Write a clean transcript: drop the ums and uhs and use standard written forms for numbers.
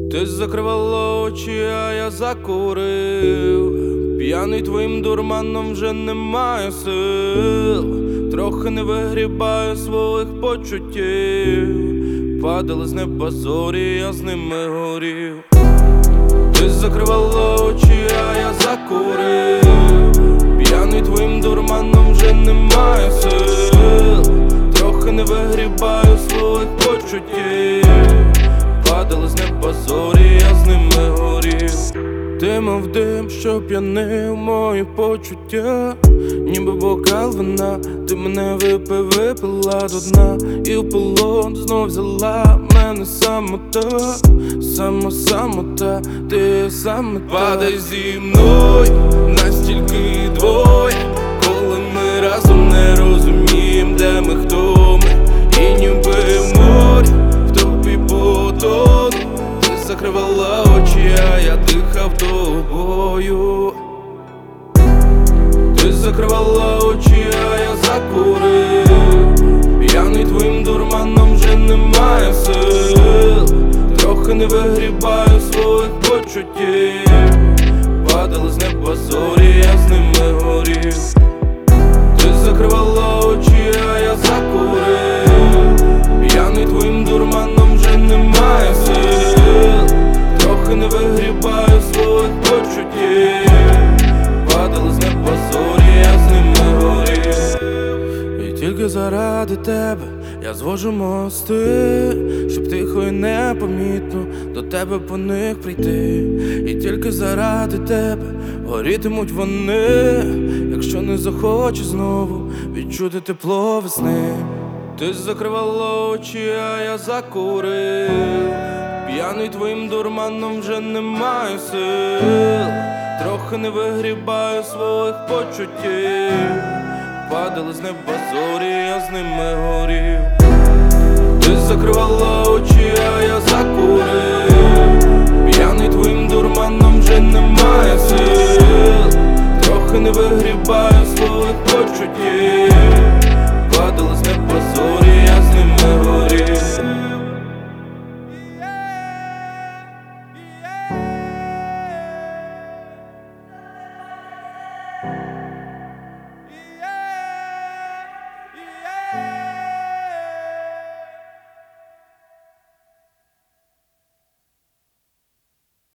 Ти закривала очі, а я закурив. П'яний твоїм дурманом вже немає сил. Трохи не вигрібаю своїх почуттів. Падали з неба зорі, я з ними горів. Ти закривала очі, а я закурив. П'яний твоїм дурманом вже немає сил. Трохи не вигрібаю своїх почуттів. Падали з неба зорі, я з ними горів. Ти мов дим, що п'янив мої почуття, ніби бокал вина. Ти мене випила до дна, і в полон знов взяла мене самота. Самота, ти саме та. Падай зі мною, настільки двоє, коли ми разом не розумієм, де ми, хто ми. І ніби в морі, в тобі потону. Ти закривала очі, а я дихав тобою. Ти закривала очі, а я закурив. П'яний твоїм дурманом вже немає сил. Трохи не вигрібаю своїх почуттів. Падали з неба зорі, я з ними горів. Ти закривала очі, а я закурив. П'яний твоїм дурманом вже немає сил. Трохи не вигрібаю своїх почуттів. Падали з неба зорі, я з ними горів. І тільки заради тебе я звожу мости, щоб тихо і непомітно до тебе по них прийти. І тільки заради тебе горітимуть вони, якщо не захочеш знову відчути тепло весни. Ти закривала очі, а я закурив. П'яний твоїм дурманом вже немає сил. Трохи не вигрібаю своїх почуттів. Падали з неба зорі, я з ними горів. Ти закривала очі, а я закурив. П'яний твоїм дурманом вже немає сил. Трохи не вигрібаю своїх